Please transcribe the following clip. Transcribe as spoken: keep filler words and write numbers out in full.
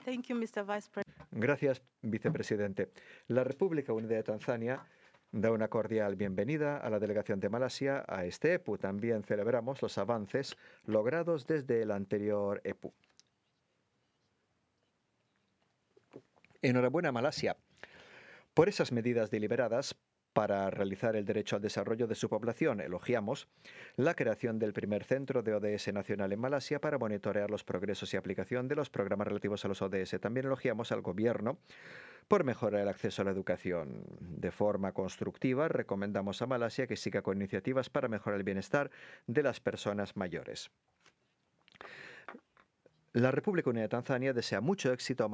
Thank you, mister Vice President. Gracias, vicepresidente. La República Unida de Tanzania da una cordial bienvenida a la delegación de Malasia a este E P U. También celebramos los avances logrados desde el anterior E P U. Enhorabuena, Malasia, por esas medidas deliberadas para realizar el derecho al desarrollo de su población. Elogiamos la creación del primer centro de O D S nacional en Malasia para monitorear los progresos y aplicación de los programas relativos a los O D S. También elogiamos al Gobierno por mejorar el acceso a la educación. De forma constructiva, recomendamos a Malasia que siga con iniciativas para mejorar el bienestar de las personas mayores. La República Unida de Tanzania desea mucho éxito a